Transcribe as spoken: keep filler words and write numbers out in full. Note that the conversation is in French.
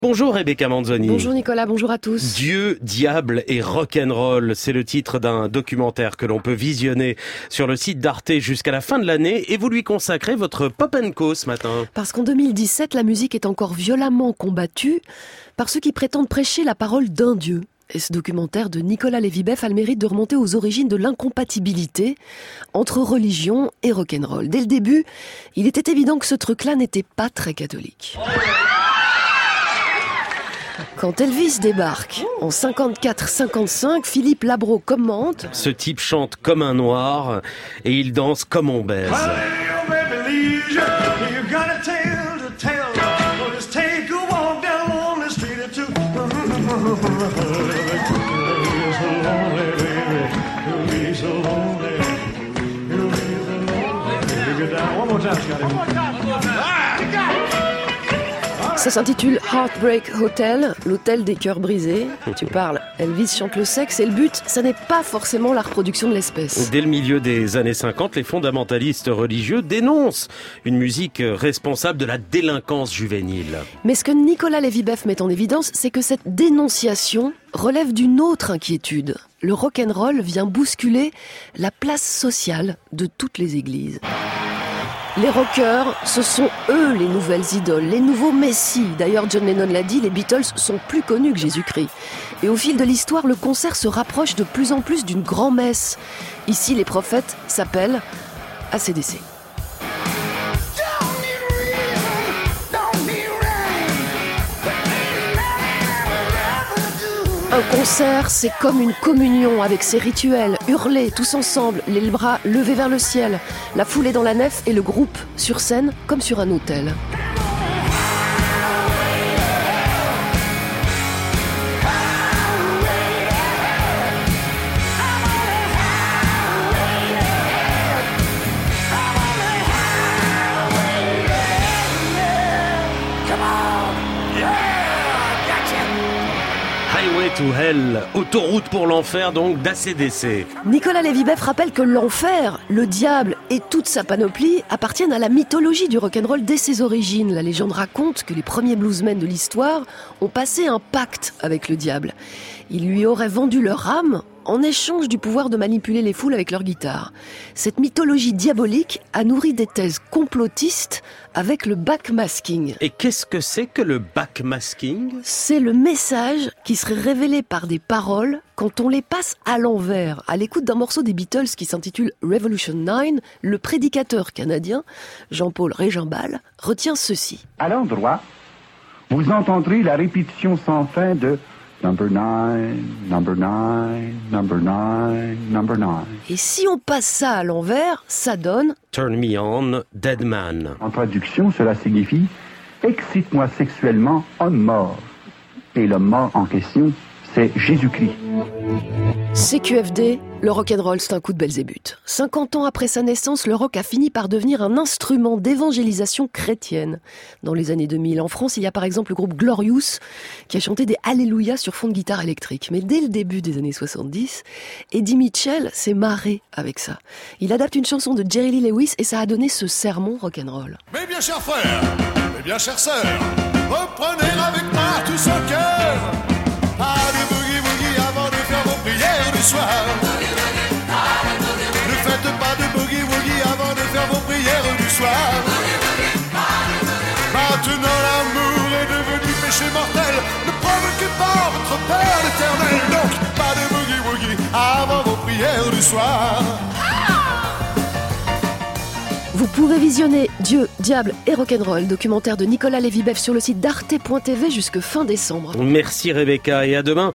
Bonjour Rebecca Manzoni. Bonjour Nicolas, bonjour à tous. Dieu, diable et rock'n'roll, c'est le titre d'un documentaire que l'on peut visionner sur le site d'Arte jusqu'à la fin de l'année et vous lui consacrez votre Pop and Co ce matin. Parce qu'en deux mille dix-sept, la musique est encore violemment combattue par ceux qui prétendent prêcher la parole d'un Dieu. Et ce documentaire de Nicolas Lévy-Beff a le mérite de remonter aux origines de l'incompatibilité entre religion et rock'n'roll. Dès le début, il était évident que ce truc-là n'était pas très catholique. Quand Elvis débarque en cinquante-quatre cinquante-cinq, Philippe Labro commente « Ce type chante comme un noir et il danse comme on baise. » Ça s'intitule Heartbreak Hotel, l'hôtel des cœurs brisés. Tu parles, Elvis chante le sexe et le but, ça n'est pas forcément la reproduction de l'espèce. Dès le milieu des années cinquante, les fondamentalistes religieux dénoncent une musique responsable de la délinquance juvénile. Mais ce que Nicolas Lévy-Beff met en évidence, c'est que cette dénonciation relève d'une autre inquiétude. Le rock'n'roll vient bousculer la place sociale de toutes les églises. Les rockers, ce sont eux les nouvelles idoles, les nouveaux messies. D'ailleurs, John Lennon l'a dit, les Beatles sont plus connus que Jésus-Christ. Et au fil de l'histoire, le concert se rapproche de plus en plus d'une grand-messe. Ici, les prophètes s'appellent A C D C. Un concert, c'est comme une communion avec ses rituels, hurler tous ensemble, les bras levés vers le ciel, la foule est dans la nef et le groupe sur scène comme sur un autel. Highway to Hell, autoroute pour l'enfer donc d'A C D C. Nicolas Lévy-Beff rappelle que l'enfer, le diable et toute sa panoplie appartiennent à la mythologie du rock'n'roll dès ses origines. La légende raconte que les premiers bluesmen de l'histoire ont passé un pacte avec le diable. Ils lui auraient vendu leur âme en échange du pouvoir de manipuler les foules avec leur guitare. Cette mythologie diabolique a nourri des thèses complotistes avec le backmasking. Et qu'est-ce que c'est que le backmasking ? C'est le message qui serait révélé par des paroles quand on les passe à l'envers. À l'écoute d'un morceau des Beatles qui s'intitule Revolution neuf, le prédicateur canadien, Jean-Paul Régimbal, retient ceci. À l'endroit, vous entendrez la répétition sans fin de Number nine, number nine, number nine, number nine. Et si on passe ça à l'envers, ça donne Turn me on, dead man. En traduction, cela signifie excite-moi sexuellement, homme mort. Et l'homme mort en question, c'est Jésus-Christ. C Q F D, le rock'n'roll, c'est un coup de Belzébuth. cinquante ans après sa naissance, le rock a fini par devenir un instrument d'évangélisation chrétienne. Dans les années deux mille, en France, il y a par exemple le groupe Glorious qui a chanté des Alléluia sur fond de guitare électrique. Mais dès le début des années soixante-dix, Eddie Mitchell s'est marré avec ça. Il adapte une chanson de Jerry Lee Lewis et ça a donné ce sermon rock'n'roll. Mes bien chers frères, mes bien chères sœurs, reprenez avec moi tout son cœur. Pas de boogie-woogie avant de faire vos prières du soir. Ne faites pas de boogie-woogie avant de faire vos prières du soir. Maintenant l'amour est devenu péché mortel. Ne provoquez pas votre Père l'éternel. Donc pas de boogie-woogie avant vos prières du soir. Vous pouvez visionner Dieu, Diable et Rock'n'Roll, documentaire de Nicolas Lévy-Beff sur le site d'arte point t v jusque fin décembre. Merci Rebecca et à demain